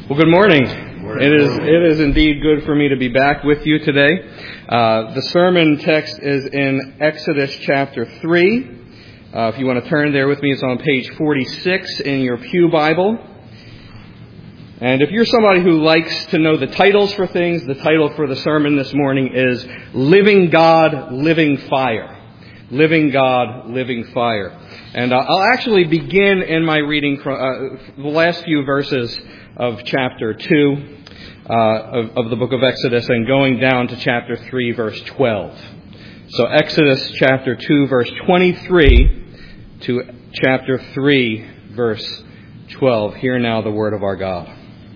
Well, good morning. It is indeed good for me to be back with you today. The sermon text is in Exodus chapter 3. If you want to turn there with me, it's on page 46 in your pew Bible. And if you're somebody who likes to know the titles for things, the title for the sermon this morning is Living God, Living Fire. Living God, Living Fire. And I'll actually begin in my reading from the last few verses of chapter 2 of the book of Exodus and going down to chapter 3, verse 12. So Exodus chapter 2, verse 23 to chapter 3, verse 12. Hear now the word of our God.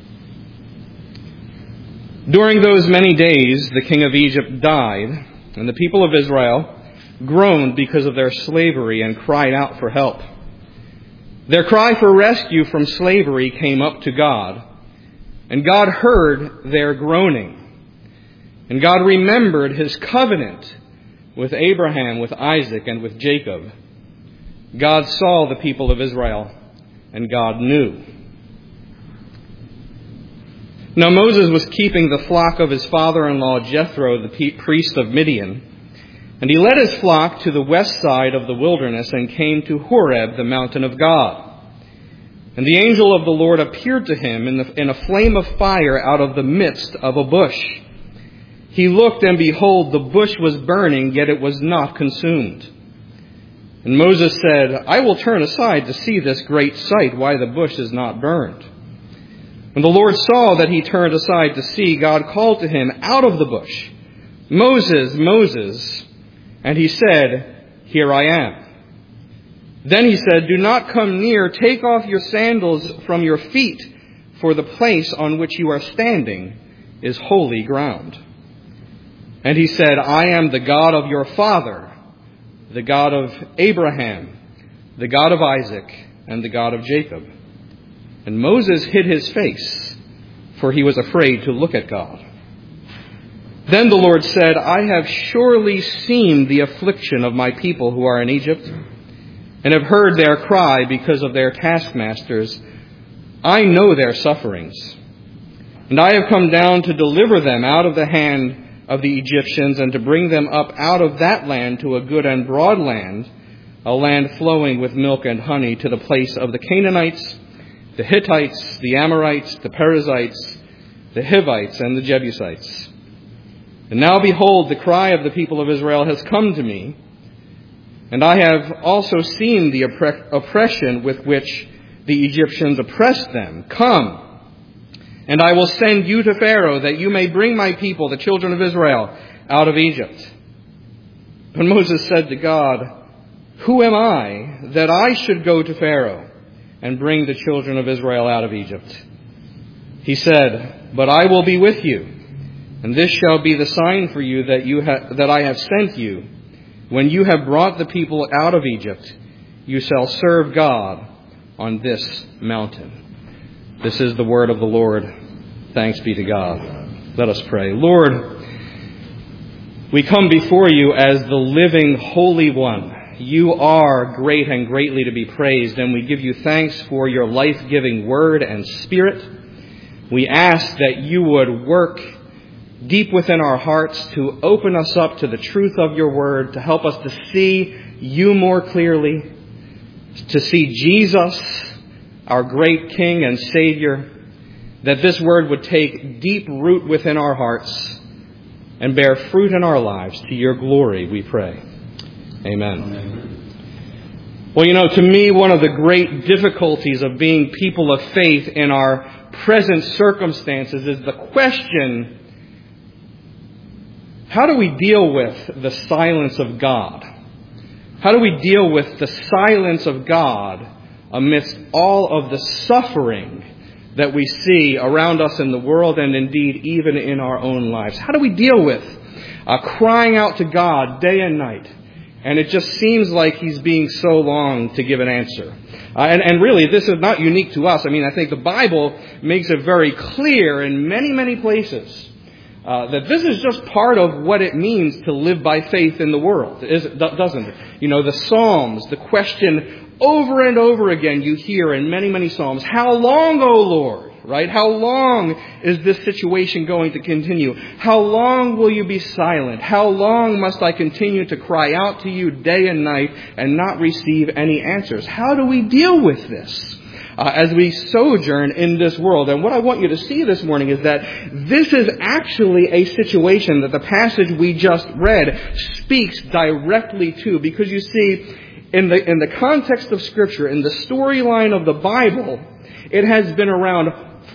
During those many days, the king of Egypt died, and the people of Israel groaned because of their slavery and cried out for help. Their cry for rescue from slavery came up to God, and God heard their groaning. And God remembered his covenant with Abraham, with Isaac, and with Jacob. God saw the people of Israel, and God knew. Now Moses was keeping the flock of his father-in-law Jethro, the priest of Midian, and he led his flock to the west side of the wilderness and came to Horeb, the mountain of God. And the angel of the Lord appeared to him in a flame of fire out of the midst of a bush. He looked, and behold, the bush was burning, yet it was not consumed. And Moses said, I will turn aside to see this great sight, why the bush is not burned. When the Lord saw that he turned aside to see, God called to him out of the bush, Moses, Moses. And he said, Here I am. Then he said, Do not come near. Take off your sandals from your feet, for the place on which you are standing is holy ground. And he said, I am the God of your father, the God of Abraham, the God of Isaac, and the God of Jacob. And Moses hid his face, for he was afraid to look at God. Then the Lord said, I have surely seen the affliction of my people who are in Egypt, and have heard their cry because of their taskmasters. I know their sufferings. And I have come down to deliver them out of the hand of the Egyptians, and to bring them up out of that land to a good and broad land, a land flowing with milk and honey, to the place of the Canaanites, the Hittites, the Amorites, the Perizzites, the Hivites, and the Jebusites. And now behold, the cry of the people of Israel has come to me, and I have also seen the oppression with which the Egyptians oppressed them. Come, and I will send you to Pharaoh, that you may bring my people, the children of Israel, out of Egypt. But Moses said to God, Who am I that I should go to Pharaoh and bring the children of Israel out of Egypt? He said, But I will be with you. And this shall be the sign for you that I have sent you. When you have brought the people out of Egypt, you shall serve God on this mountain. This is the word of the Lord. Thanks be to God. Let us pray. Lord, we come before you as the living Holy One. You are great and greatly to be praised, and we give you thanks for your life-giving word and spirit. We ask that you would work deep within our hearts to open us up to the truth of your word, to help us to see you more clearly, to see Jesus, our great King and Savior, that this word would take deep root within our hearts and bear fruit in our lives. To your glory, we pray. Amen. Well, to me, one of the great difficulties of being people of faith in our present circumstances is the question, how do we deal with the silence of God? How do we deal with the silence of God amidst all of the suffering that we see around us in the world and indeed even in our own lives? How do we deal with crying out to God day and night, and it just seems like He's being so long to give an answer? And really, this is not unique to us. I think the Bible makes it very clear in many, many places that this is just part of what it means to live by faith in the world, doesn't it? The Psalms, the question over and over again you hear in many, many Psalms, how long, O Lord? right? How long is this situation going to continue? How long will you be silent? How long must I continue to cry out to you day and night and not receive any answers? How do we deal with this as we sojourn in this world? And what I want you to see this morning is that this is actually a situation that the passage we just read speaks directly to, because you see, in the context of Scripture, in the storyline of the Bible, it has been around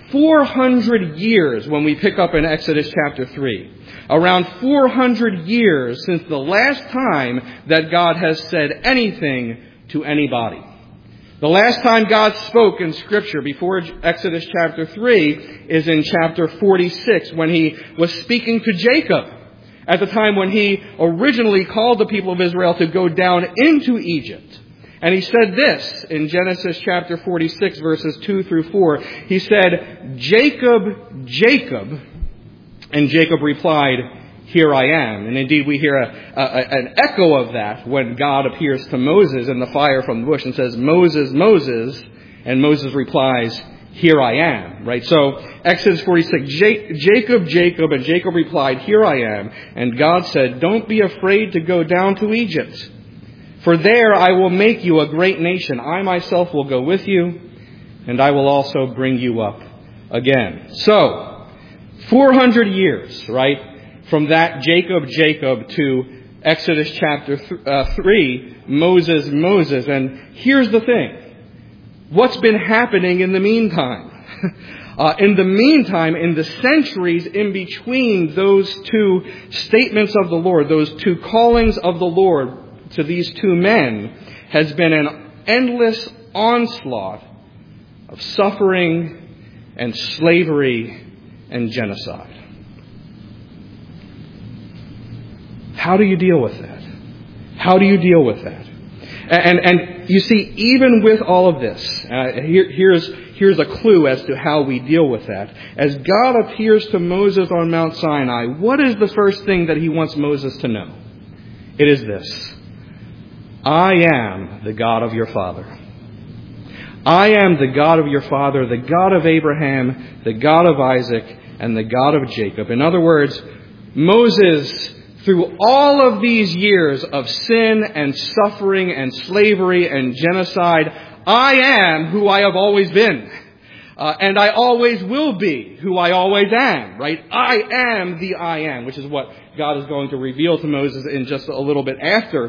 400 years when we pick up in Exodus chapter 3. Around 400 years since the last time that God has said anything to anybody. The last time God spoke in Scripture before Exodus chapter 3 is in chapter 46, when He was speaking to Jacob at the time when He originally called the people of Israel to go down into Egypt. And He said this in Genesis chapter 46, verses 2 through 4. He said, "Jacob, Jacob." And Jacob replied, "Here I am." And indeed we hear an echo of that when God appears to Moses in the fire from the bush and says, "Moses, Moses." And Moses replies, "Here I am." Right? So Exodus 46, Jacob, Jacob, and Jacob replied, "Here I am." And God said, "Don't be afraid to go down to Egypt, for there I will make you a great nation. I myself will go with you, and I will also bring you up again." So, 400 years, right, from that Jacob, Jacob to Exodus chapter 3, Moses, Moses. And here's the thing. What's been happening in the meantime? In the meantime, in the centuries in between those two statements of the Lord, those two callings of the Lord to these two men, has been an endless onslaught of suffering and slavery and genocide. How do you deal with that? How do you deal with that? And you see, even with all of this, here's a clue as to how we deal with that. As God appears to Moses on Mount Sinai, what is the first thing that He wants Moses to know? It is this: I am the God of your father. I am the God of your father, the God of Abraham, the God of Isaac, and the God of Jacob. In other words, Moses, through all of these years of sin and suffering and slavery and genocide, I am who I have always been. And I always will be who I always am, right? I am the I am, which is what God is going to reveal to Moses in just a little bit after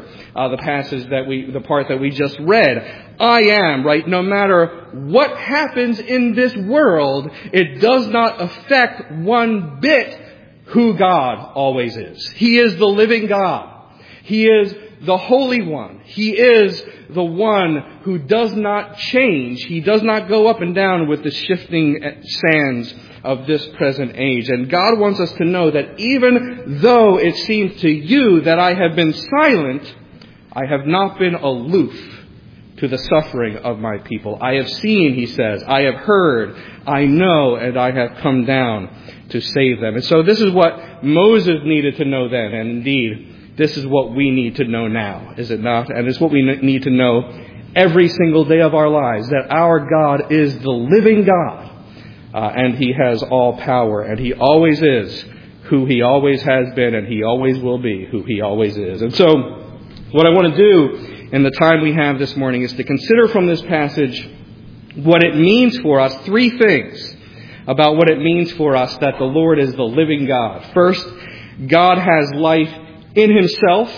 the part that we just read. I am, right? No matter what happens in this world, it does not affect one bit who God always is. He is the living God. He is the Holy One. He is the one who does not change. He does not go up and down with the shifting sands of this present age. And God wants us to know that even though it seems to you that I have been silent, I have not been aloof to the suffering of my people. I have seen, He says, I have heard, I know, and I have come down to save them. And so this is what Moses needed to know then, and indeed, this is what we need to know now, is it not? And it's what we need to know every single day of our lives, that our God is the living God, and He has all power, and He always is who He always has been, and He always will be who He always is. And so, what I want to do in the time we have this morning is to consider from this passage what it means for us, three things about what it means for us that the Lord is the living God. First, God has life in Himself.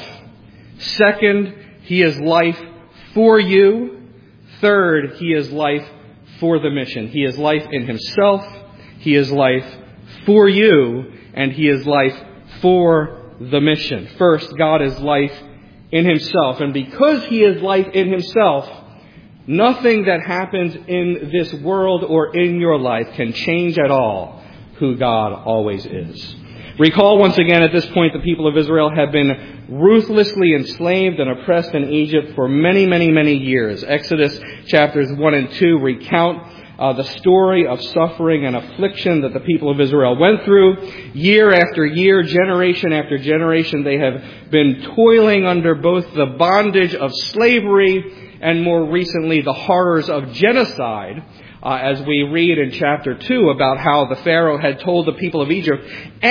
Second, He is life for you. Third, He is life for the mission. He is life in Himself, He is life for you, and He is life for the mission. First, God is life in Himself. And because He is life in Himself, nothing that happens in this world or in your life can change at all who God always is. Recall once again at this point the people of Israel have been ruthlessly enslaved and oppressed in Egypt for many, many, many years. Exodus chapters 1 and 2 recount the story of suffering and affliction that the people of Israel went through. Year after year, generation after generation, they have been toiling under both the bondage of slavery and more recently the horrors of genocide, as we read in chapter 2 about how the Pharaoh had told the people of Egypt,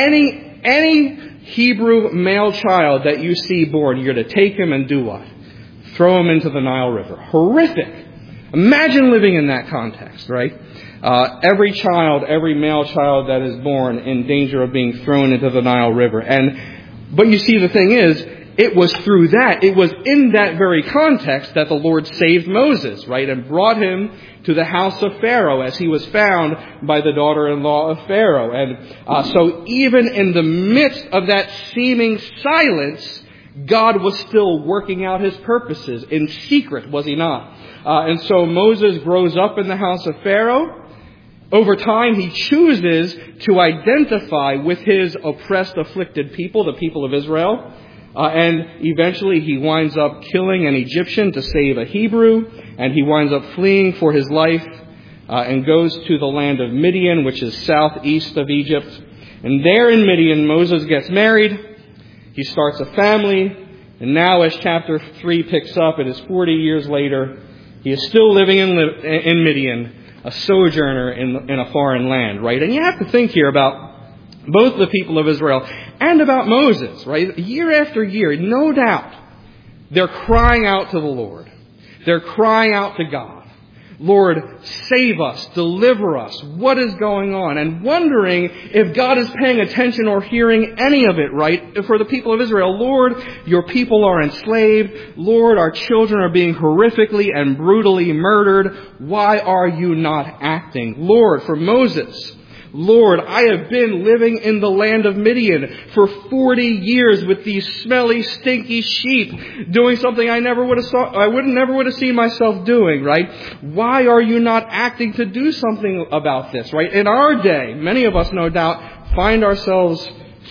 any Hebrew male child that you see born, you're to take him and do what? Throw him into the Nile River. Horrific. Imagine living in that context, right? Every male child that is born in danger of being thrown into the Nile River. But you see, the thing is, it was through that, it was in that very context that the Lord saved Moses, right? And brought him to the house of Pharaoh as he was found by the daughter-in-law of Pharaoh. And so even in the midst of that seeming silence, God was still working out his purposes in secret, was he not? And so Moses grows up in the house of Pharaoh. Over time, he chooses to identify with his oppressed, afflicted people, the people of Israel. And eventually he winds up killing an Egyptian to save a Hebrew. And he winds up fleeing for his life and goes to the land of Midian, which is southeast of Egypt. And there in Midian, Moses gets married. He starts a family. And now as chapter 3 picks up, it is 40 years later. He is still living in Midian, a sojourner in a foreign land, right? And you have to think here about both the people of Israel and about Moses, right? Year after year, no doubt, they're crying out to the Lord. They're crying out to God. Lord, save us, deliver us, what is going on? And wondering if God is paying attention or hearing any of it, right? For the people of Israel, Lord, your people are enslaved. Lord, our children are being horrifically and brutally murdered. Why are you not acting? Lord, for Moses, Lord, I have been living in the land of Midian for 40 years with these smelly, stinky sheep, doing something I never would have seen myself doing, right? Why are you not acting to do something about this, right? In our day, many of us, no doubt, find ourselves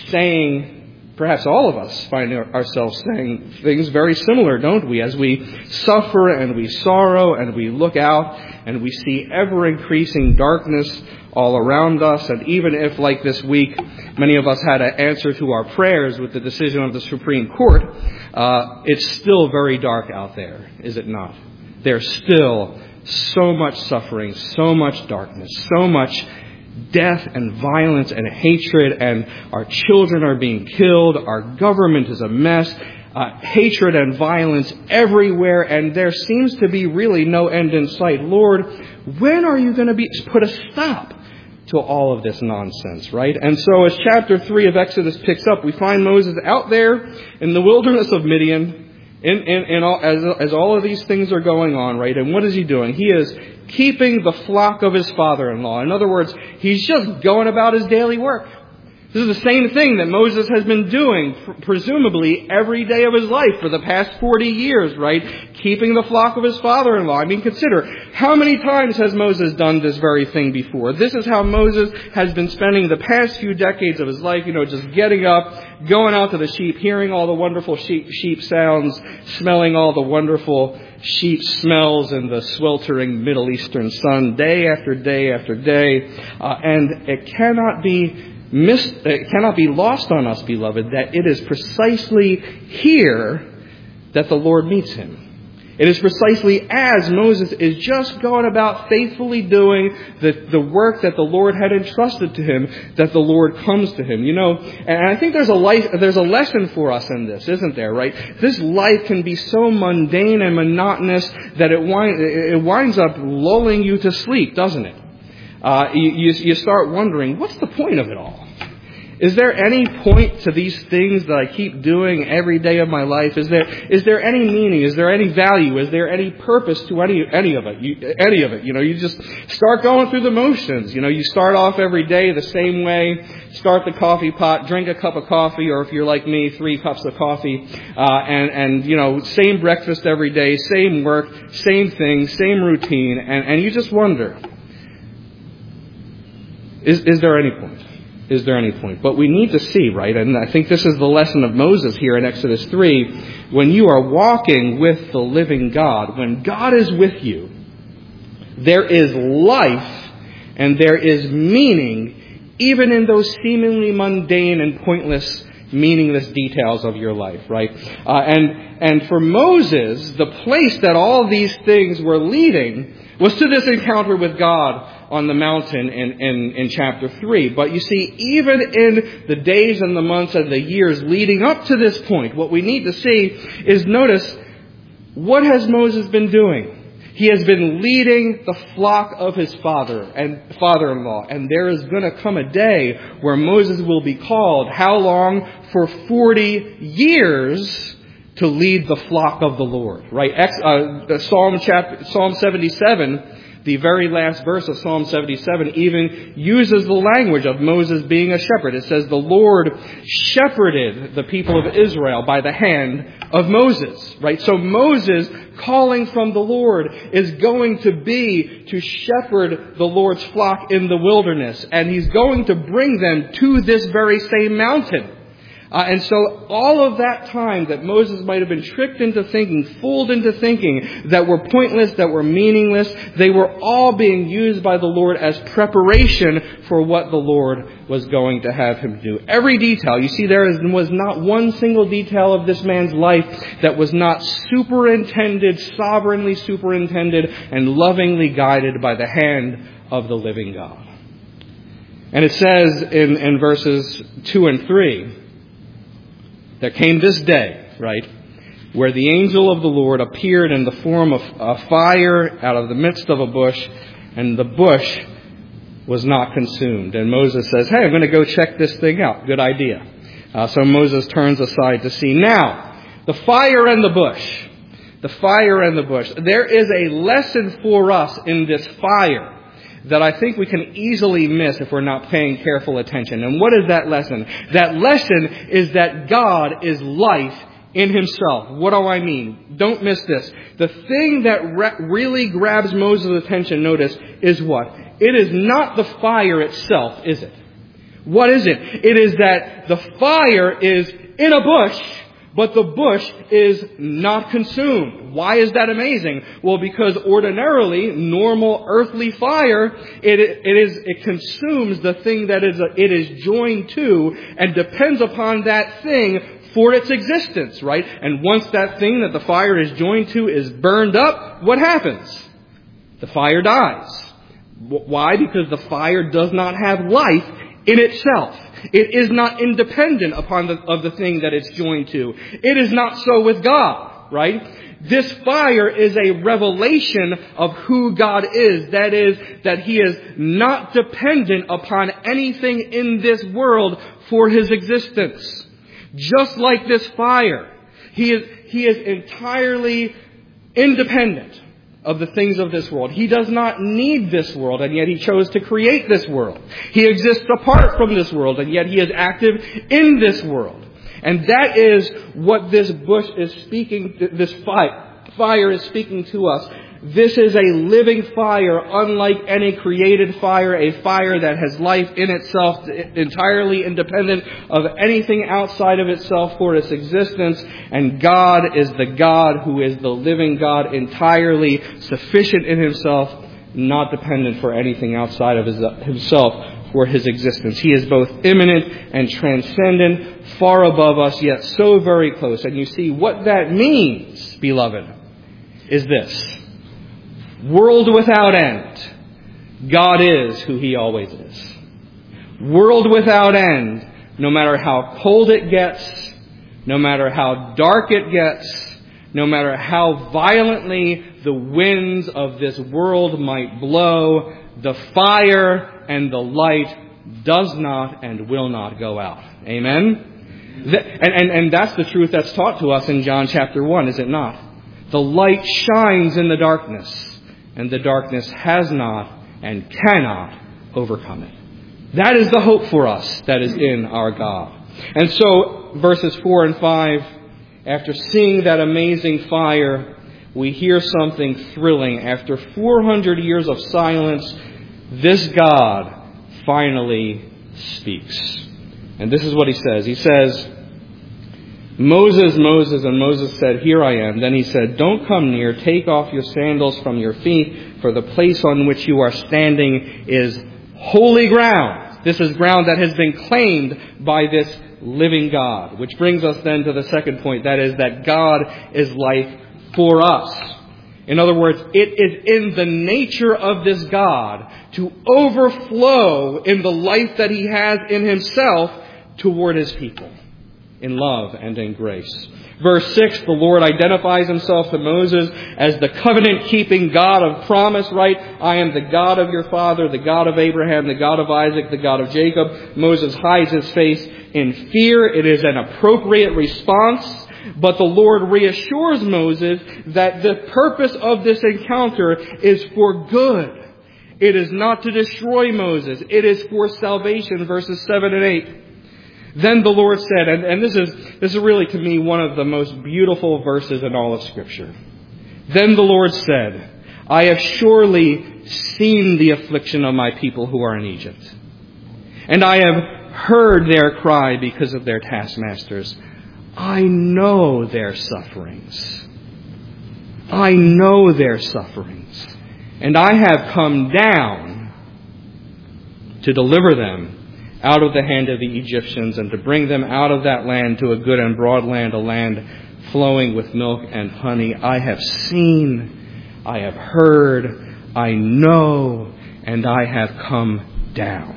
saying, perhaps all of us find ourselves saying things very similar, don't we? As we suffer and we sorrow and we look out and we see ever-increasing darkness all around us. And even if, like this week, many of us had to answer to our prayers with the decision of the Supreme Court, it's still very dark out there, is it not? There's still so much suffering, so much darkness, so much death and violence and hatred, and our children are being killed, our government is a mess, hatred and violence everywhere, and there seems to be really no end in sight. Lord, when are you going to put a stop to all of this nonsense, right? And so as chapter 3 of Exodus picks up, we find Moses out there in the wilderness of Midian, as all of these things are going on, right? And what is he doing? He is keeping the flock of his father-in-law. In other words, he's just going about his daily work. This is the same thing that Moses has been doing, presumably, every day of his life for the past 40 years, right? Keeping the flock of his father-in-law. I mean, consider, how many times has Moses done this very thing before? This is how Moses has been spending the past few decades of his life, just getting up, going out to the sheep, hearing all the wonderful sheep sounds, smelling all the wonderful sheep smells in the sweltering Middle Eastern sun, day after day after day. And it cannot be lost on us, beloved, that it is precisely here that the Lord meets him. It is precisely as Moses is just going about faithfully doing the work that the Lord had entrusted to him that the Lord comes to him. And I think there's a lesson for us in this, isn't there, right? This life can be so mundane and monotonous that it winds up lulling you to sleep, doesn't it? You start wondering, what's the point of it all? Is there any point to these things that I keep doing every day of my life? Is there any meaning? Is there any value? Is there any purpose to any of it? You just start going through the motions. You start off every day the same way. Start the coffee pot, drink a cup of coffee, or if you're like me, 3 cups of coffee, and same breakfast every day, same work, same thing, same routine, and you just wonder, is there any point? Is there any point? But we need to see, right? And I think this is the lesson of Moses here in Exodus 3. When you are walking with the living God, when God is with you, there is life and there is meaning, even in those seemingly mundane and pointless meaningless details of your life, right? And for Moses, the place that all these things were leading was to this encounter with God on the mountain in chapter 3. But you see, even in the days and the months and the years leading up to this point, what we need to see is, notice, what has Moses been doing? He has been leading the flock of his father-in-law. And there is going to come a day where Moses will be called, how long? For 40 years to lead the flock of the Lord. Right? Psalm 77, the very last verse of Psalm 77, even uses the language of Moses being a shepherd. It says, the Lord shepherded the people of Israel by the hand of Moses. Right? So Moses, calling from the Lord, is going to be to shepherd the Lord's flock in the wilderness. And he's going to bring them to this very same mountain. And so all of that time that Moses might have been tricked into thinking, fooled into thinking, that were pointless, that were meaningless, they were all being used by the Lord as preparation for what the Lord was going to have him do. Every detail, you see, there was not one single detail of this man's life that was not superintended, sovereignly superintended, and lovingly guided by the hand of the living God. And it says in verses 2 and 3, there came this day, right, where the angel of the Lord appeared in the form of a fire out of the midst of a bush, and the bush was not consumed. And Moses says, hey, I'm going to go check this thing out. Good idea. So Moses turns aside to see. Now, the fire and the bush. The fire and the bush. There is a lesson for us in this fire that I think we can easily miss if we're not paying careful attention. And what is that lesson? That lesson is that God is life in himself. What do I mean? Don't miss this. The thing that really grabs Moses' attention, notice, is what? It is not the fire itself, is it? What is it? It is that the fire is in a bush, but the bush is not consumed. Why is that amazing? Well, because ordinarily, normal earthly fire, it consumes the thing that it is joined to and depends upon that thing for its existence, right? And once that thing that the fire is joined to is burned up, what happens? The fire dies. Why? Because the fire does not have life in itself. It is not independent of the thing that it's joined to. It is not so with God, right? This fire is a revelation of who God is. That is, that He is not dependent upon anything in this world for His existence. Just like this fire, He is entirely independent of the things of this world. He does not need this world, and yet He chose to create this world. He exists apart from this world, and yet He is active in this world. And that is what this bush is speaking, this fire is speaking to us. This is a living fire, unlike any created fire, a fire that has life in itself, entirely independent of anything outside of itself for its existence. And God is the God who is the living God, entirely sufficient in Himself, not dependent for anything outside of Himself for His existence. He is both immanent and transcendent, far above us, yet so very close. And you see, what that means, beloved, is this. World without end, God is who He always is. World without end, no matter how cold it gets, no matter how dark it gets, no matter how violently the winds of this world might blow, the fire and the light does not and will not go out. Amen? And that's the truth that's taught to us in John chapter 1, is it not? The light shines in the darkness, and the darkness has not and cannot overcome it. That is the hope for us that is in our God. And so, verses 4 and 5, after seeing that amazing fire, we hear something thrilling. After 400 years of silence, this God finally speaks. And this is what He says. He says, Moses, Moses, and Moses said, here I am. Then He said, don't come near. Take off your sandals from your feet, for the place on which you are standing is holy ground. This is ground that has been claimed by this living God. Which brings us then to the second point. That is that God is life for us. In other words, it is in the nature of this God to overflow in the life that He has in Himself toward His people, in love and in grace. Verse 6, the Lord identifies Himself to Moses as the covenant-keeping God of promise, right? I am the God of your father, the God of Abraham, the God of Isaac, the God of Jacob. Moses hides his face in fear. It is an appropriate response. But the Lord reassures Moses that the purpose of this encounter is for good. It is not to destroy Moses. It is for salvation, verses 7 and 8. Then the Lord said, and this is really to me one of the most beautiful verses in all of Scripture. Then the Lord said, I have surely seen the affliction of my people who are in Egypt, and I have heard their cry because of their taskmasters. I know their sufferings. I know their sufferings. And I have come down to deliver them out of the hand of the Egyptians and to bring them out of that land to a good and broad land, a land flowing with milk and honey. I have seen, I have heard, I know, and I have come down.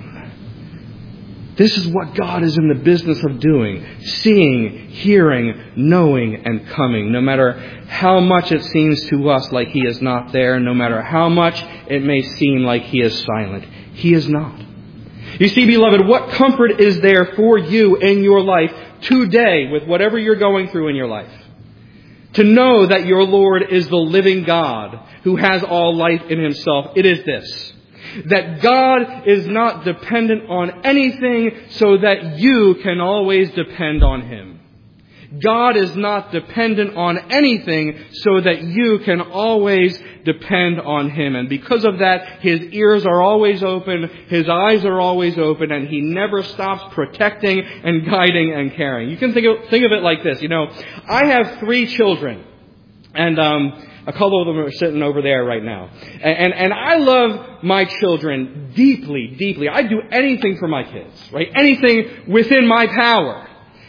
This is what God is in the business of doing. Seeing, hearing, knowing, and coming. No matter how much it seems to us like He is not there, no matter how much it may seem like He is silent, He is not. You see, beloved, what comfort is there for you in your life today with whatever you're going through in your life? To know that your Lord is the living God who has all life in Himself. It is this. That God is not dependent on anything so that you can always depend on Him. God is not dependent on anything so that you can always depend on Him. And because of that, His ears are always open, His eyes are always open, and He never stops protecting and guiding and caring. You can think of it like this. You know, I have 3 children, and a couple of them are sitting over there right now. And I love my children deeply, deeply. I do anything for my kids, right? Anything within my power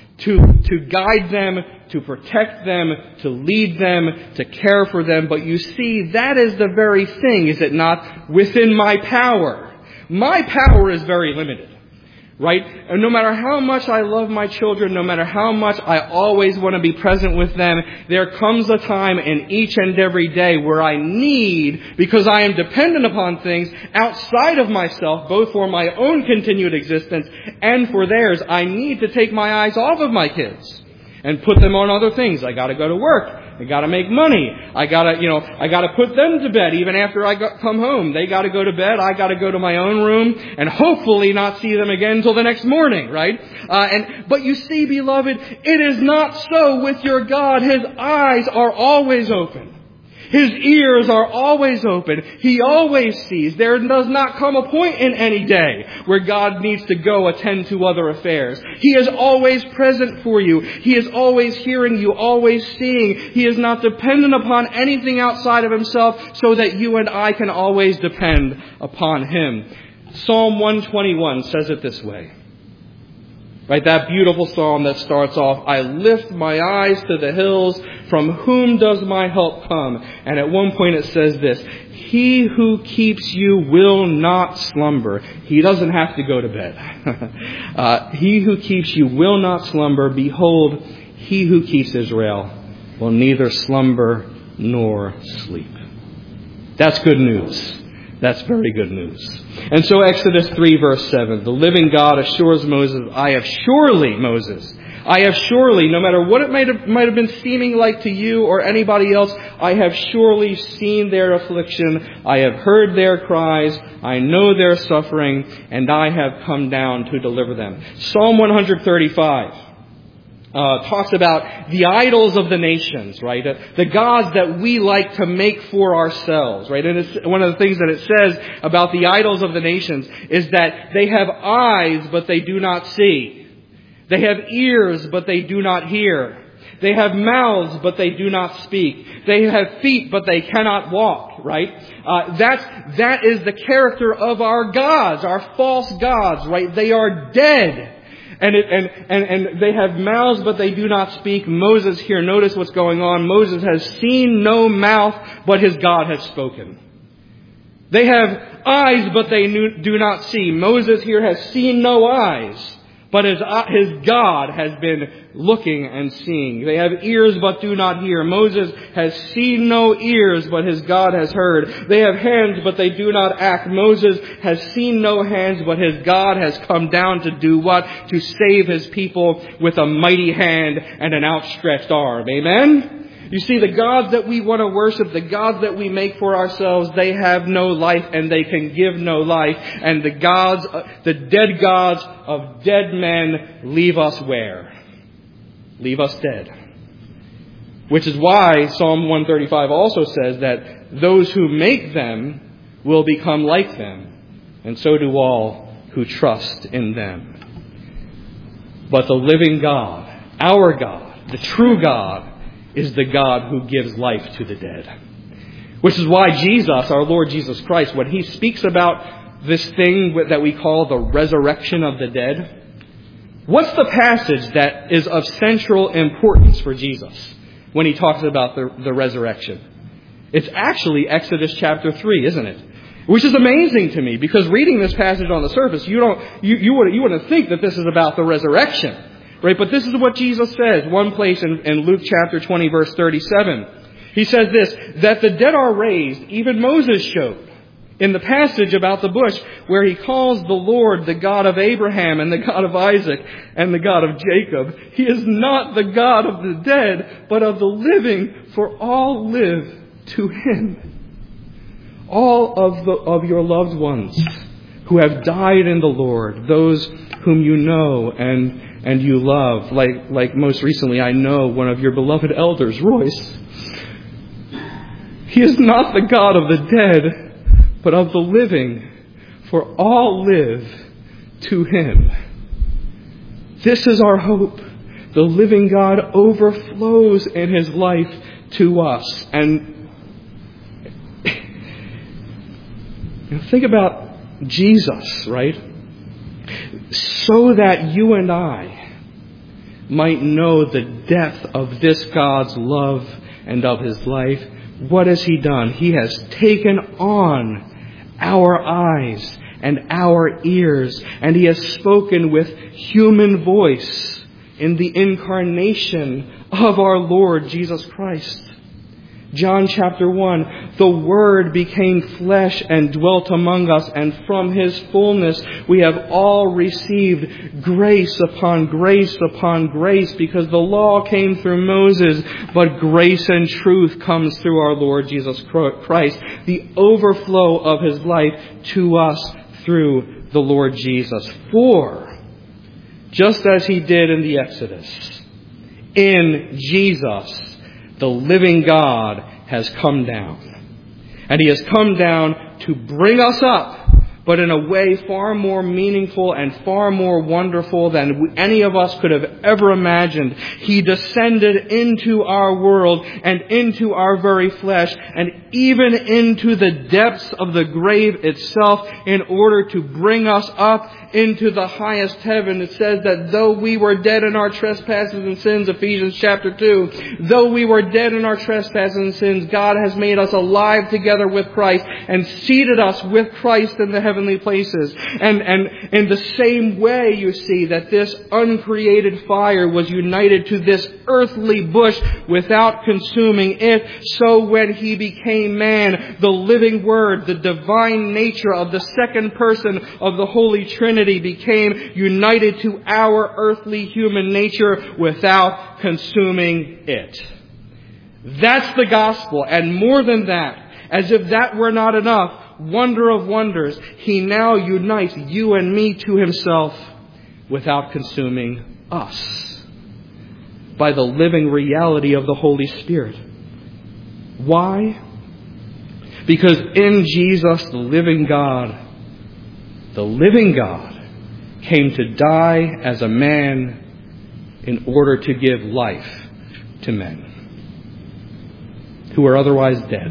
to guide them, to protect them, to lead them, to care for them. But you see, that is the very thing, is it not, within my power. My power is very limited. Right? And no matter how much I love my children, no matter how much I always want to be present with them, there comes a time in each and every day where I need, because I am dependent upon things outside of myself, both for my own continued existence and for theirs, I need to take my eyes off of my kids and put them on other things. I got to go to work. I got to make money. I got to put them to bed even after I come home. They got to go to bed. I got to go to my own room and hopefully not see them again until the next morning, right? But you see, beloved, it is not so with your God. His eyes are always open. His ears are always open. He always sees. There does not come a point in any day where God needs to go attend to other affairs. He is always present for you. He is always hearing you, always seeing. He is not dependent upon anything outside of Himself so that you and I can always depend upon Him. Psalm 121 says it this way. Right, that beautiful psalm that starts off, I lift my eyes to the hills, from whom does my help come? And at one point it says this, He who keeps you will not slumber. He doesn't have to go to bed. He who keeps you will not slumber. Behold, He who keeps Israel will neither slumber nor sleep. That's good news. That's very good news. And so Exodus 3 verse 7, the living God assures Moses, I have surely, no matter what it might have been seeming like to you or anybody else, I have surely seen their affliction. I have heard their cries. I know their suffering, and I have come down to deliver them. Psalm 135. Talks about the idols of the nations, right? The gods that we like to make for ourselves, right? And it's one of the things that it says about the idols of the nations is that they have eyes, but they do not see. They have ears, but they do not hear. They have mouths, but they do not speak. They have feet, but they cannot walk, right? That is the character of our gods, our false gods, right? They are dead. And they have mouths, but they do not speak. Moses here, notice what's going on. Moses has seen no mouth, but his God has spoken. They have eyes, but they do not see. Moses here has seen no eyes, but his God has been looking and seeing. They have ears, but do not hear. Moses has seen no ears, but his God has heard. They have hands, but they do not act. Moses has seen no hands, but his God has come down to do what? To save his people with a mighty hand and an outstretched arm. Amen? You see, the gods that we want to worship, the gods that we make for ourselves, they have no life and they can give no life. And the dead gods of dead men leave us where? Leave us dead. Which is why Psalm 135 also says that those who make them will become like them, and so do all who trust in them. But the living God, our God, the true God, is the God who gives life to the dead. Which is why Jesus, our Lord Jesus Christ, when He speaks about this thing that we call the resurrection of the dead, what's the passage that is of central importance for Jesus when He talks about the resurrection? It's actually Exodus chapter 3, isn't it? Which is amazing to me, because reading this passage on the surface, you wouldn't think that this is about the resurrection. Right, but this is what Jesus says. One place in Luke chapter 20, verse 37. He says this, that the dead are raised, even Moses showed in the passage about the bush, where he calls the Lord the God of Abraham and the God of Isaac and the God of Jacob. He is not the God of the dead, but of the living, for all live to Him. All of your loved ones who have died in the Lord, those whom you know and you love, like most recently I know one of your beloved elders, Royce. He is not the God of the dead, but of the living, for all live to Him. This is our hope. The living God overflows in His life to us. And think about Jesus, right? So that you and I might know the depth of this God's love and of His life. What has He done? He has taken on our eyes and our ears, and He has spoken with human voice in the incarnation of our Lord Jesus Christ. John chapter 1, the Word became flesh and dwelt among us, and from His fullness we have all received grace upon grace upon grace, because the law came through Moses, but grace and truth comes through our Lord Jesus Christ, the overflow of His life to us through the Lord Jesus. For, just as He did in the Exodus, in Jesus, the living God has come down. And He has come down to bring us up, but in a way far more meaningful and far more wonderful than any of us could have ever imagined. He descended into our world and into our very flesh and even into the depths of the grave itself in order to bring us up into the highest heaven. It says that though we were dead in our trespasses and sins, Ephesians chapter 2, though we were dead in our trespasses and sins, God has made us alive together with Christ and seated us with Christ in the heavenly places. And in the same way, you see that this uncreated fire was united to this earthly bush without consuming it. So when He became man, the living Word, the divine nature of the second person of the Holy Trinity, became united to our earthly human nature without consuming it. That's the gospel. And more than that, as if that were not enough, wonder of wonders, He now unites you and me to Himself without consuming us by the living reality of the Holy Spirit. Why? Because in Jesus, the living God came to die as a man in order to give life to men who are otherwise dead.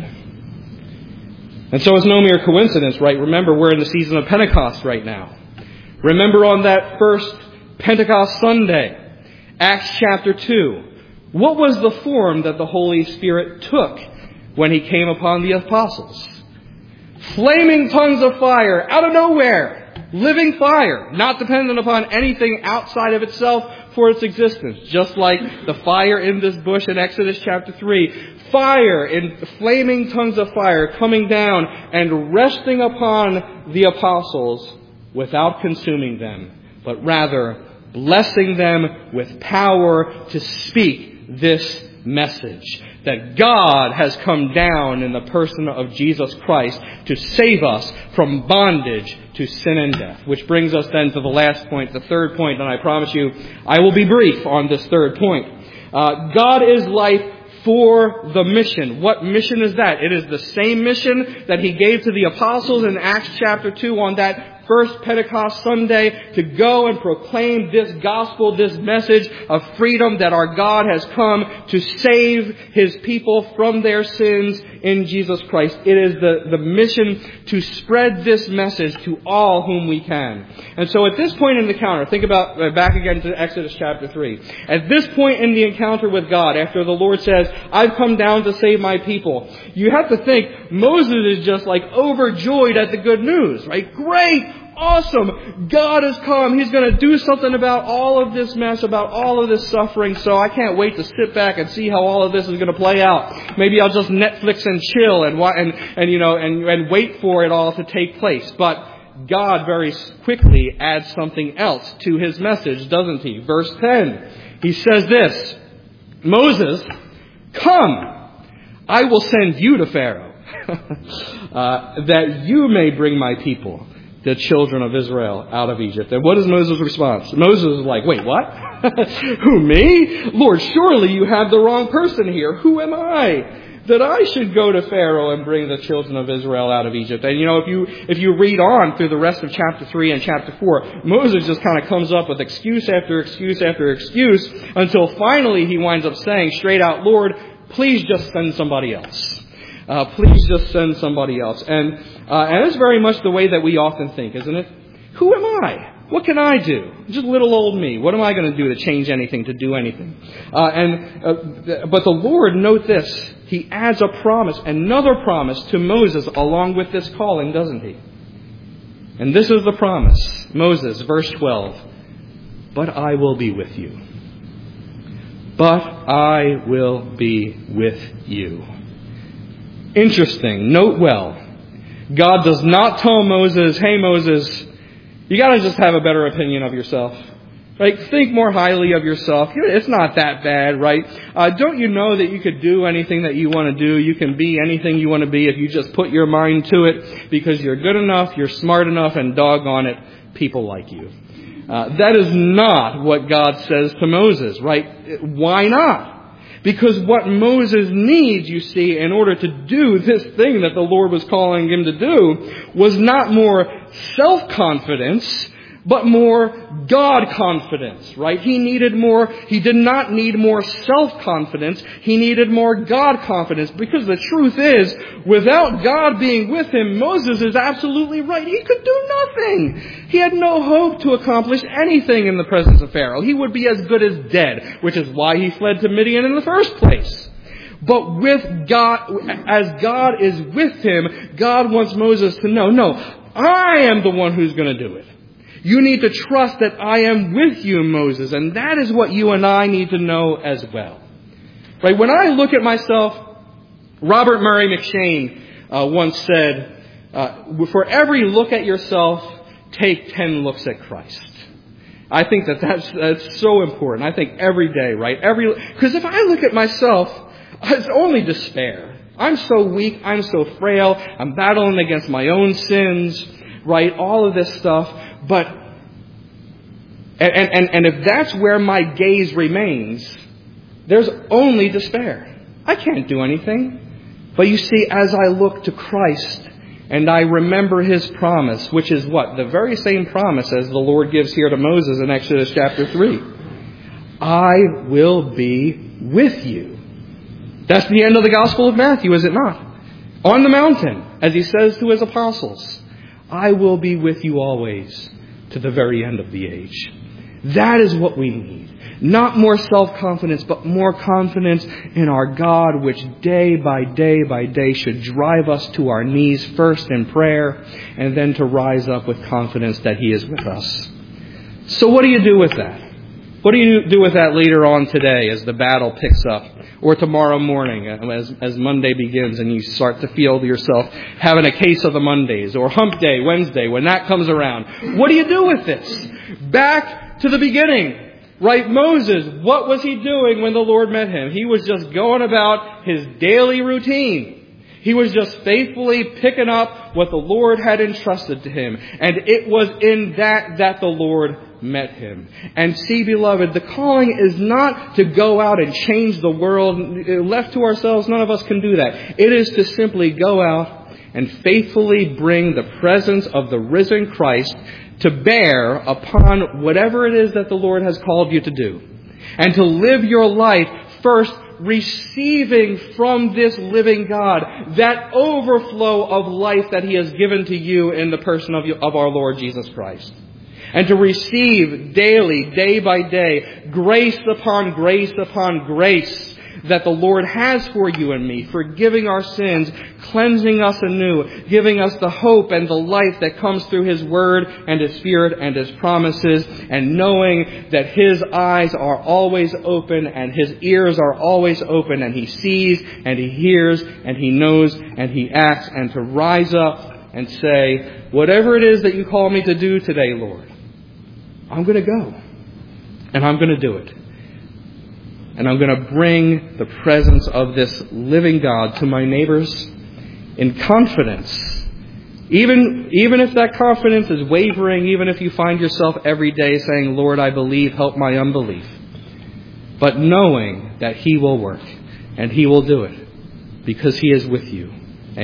And so it's no mere coincidence, right? Remember, we're in the season of Pentecost right now. Remember on that first Pentecost Sunday, Acts chapter 2, what was the form that the Holy Spirit took when He came upon the apostles? Flaming tongues of fire out of nowhere. Living fire, not dependent upon anything outside of itself for its existence. Just like the fire in this bush in Exodus chapter 3. Fire, in flaming tongues of fire coming down and resting upon the apostles without consuming them, but rather blessing them with power to speak this message. That God has come down in the person of Jesus Christ to save us from bondage to sin and death. Which brings us then to the last point, the third point, and I promise you I will be brief on this third point. God is life for the mission. What mission is that? It is the same mission that He gave to the apostles in Acts chapter 2 on that first Pentecost Sunday, to go and proclaim this gospel, this message of freedom that our God has come to save His people from their sins in Jesus Christ. It is the mission to spread this message to all whom we can. And so at this point in the encounter, think about, back again to Exodus chapter 3. At this point in the encounter with God, after the Lord says, I've come down to save my people, you have to think Moses is just like overjoyed at the good news, right? Great! Awesome! God has come. He's going to do something about all of this mess, about all of this suffering. So I can't wait to sit back and see how all of this is going to play out. Maybe I'll just Netflix and chill and wait for it all to take place. But God very quickly adds something else to His message, doesn't He? Verse 10. He says this, Moses, come, I will send you to Pharaoh, that you may bring my people, the children of Israel, out of Egypt. And what is Moses' response? Moses is like, wait, what? Who, me? Lord, surely you have the wrong person here. Who am I that I should go to Pharaoh and bring the children of Israel out of Egypt? And if you read on through the rest of chapter 3 and chapter 4, Moses just kind of comes up with excuse after excuse after excuse until finally he winds up saying straight out, Lord, please just send somebody else. Please just send somebody else. And it's very much the way that we often think, isn't it? Who am I? What can I do? Just little old me. What am I going to do to change anything, to do anything? But the Lord, note this, He adds a promise, another promise to Moses along with this calling, doesn't He? And this is the promise. Moses, verse 12. But I will be with you. But I will be with you. Interesting. Note well. God does not tell Moses, hey Moses, you got to just have a better opinion of yourself. Right? Think more highly of yourself. It's not that bad, right? Don't you know that you could do anything that you want to do? You can be anything you want to be if you just put your mind to it, because you're good enough, you're smart enough, and doggone it, people like you. That is not what God says to Moses, right? Why not? Because what Moses needs, you see, in order to do this thing that the Lord was calling him to do, was not more self-confidence, but more God-confidence, right? He did not need more self-confidence. He needed more God-confidence. Because the truth is, without God being with him, Moses is absolutely right. He could do nothing. He had no hope to accomplish anything in the presence of Pharaoh. He would be as good as dead, which is why he fled to Midian in the first place. But with God, as God is with him, God wants Moses to know, no, I am the one who's going to do it. You need to trust that I am with you, Moses. And that is what you and I need to know as well. Right? When I look at myself, Robert Murray McShane once said, for every look at yourself, take 10 looks at Christ. I think that's so important. I think every day, right? Because if I look at myself, it's only despair. I'm so weak. I'm so frail. I'm battling against my own sins, right? All of this stuff. But, and if that's where my gaze remains, there's only despair. I can't do anything. But you see, as I look to Christ and I remember His promise, which is what? The very same promise as the Lord gives here to Moses in Exodus chapter 3. I will be with you. That's the end of the Gospel of Matthew, is it not? On the mountain, as he says to his apostles, I will be with you always to the very end of the age. That is what we need. Not more self-confidence, but more confidence in our God, which day by day should drive us to our knees first in prayer, and then to rise up with confidence that He is with us. So what do you do with that? What do you do with that later on today as the battle picks up? Or tomorrow morning as Monday begins and you start to feel yourself having a case of the Mondays, or hump day, Wednesday, when that comes around? What do you do with this? Back to the beginning. Right, Moses, what was he doing when the Lord met him? He was just going about his daily routine. He was just faithfully picking up what the Lord had entrusted to him. And it was in that the Lord met him. And see, beloved, the calling is not to go out and change the world. Left to ourselves, none of us can do that. It is to simply go out and faithfully bring the presence of the risen Christ to bear upon whatever it is that the Lord has called you to do. And to live your life first receiving from this living God that overflow of life that He has given to you in the person of our Lord Jesus Christ. And to receive daily, day by day, grace upon grace upon grace that the Lord has for you and me, forgiving our sins, cleansing us anew, giving us the hope and the life that comes through His Word and His Spirit and His promises, and knowing that His eyes are always open and His ears are always open, and He sees and He hears and He knows and He acts, and to rise up and say, whatever it is that you call me to do today, Lord, I'm going to go and I'm going to do it. And I'm going to bring the presence of this living God to my neighbors in confidence. Even if that confidence is wavering, even if you find yourself every day saying, Lord, I believe, help my unbelief. But knowing that He will work and He will do it because He is with you.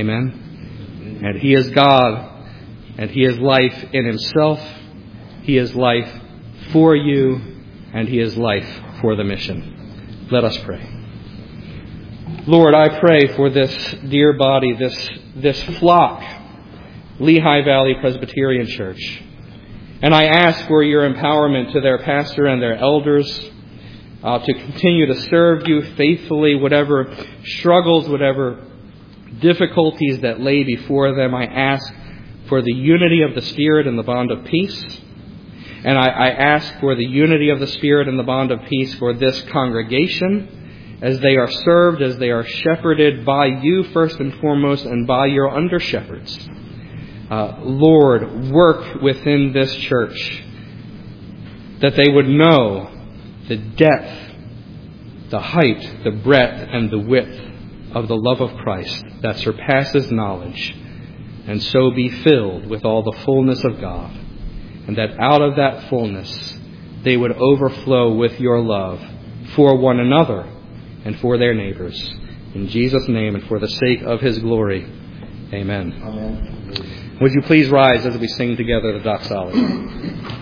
Amen? And He is God and He is life in Himself. He is life for you and He is life for the mission. Let us pray. Lord, I pray for this dear body, this flock, Lehigh Valley Presbyterian Church. And I ask for your empowerment to their pastor and their elders to continue to serve you faithfully, whatever struggles, whatever difficulties that lay before them. I ask for the unity of the Spirit and the bond of peace. And I ask for the unity of the Spirit and the bond of peace for this congregation as they are served, as they are shepherded by you first and foremost and by your under-shepherds. Lord, work within this church that they would know the depth, the height, the breadth, and the width of the love of Christ that surpasses knowledge, and so be filled with all the fullness of God. And that out of that fullness, they would overflow with your love for one another and for their neighbors. In Jesus' name and for the sake of His glory. Amen. Amen. Would you please rise as we sing together the doxology?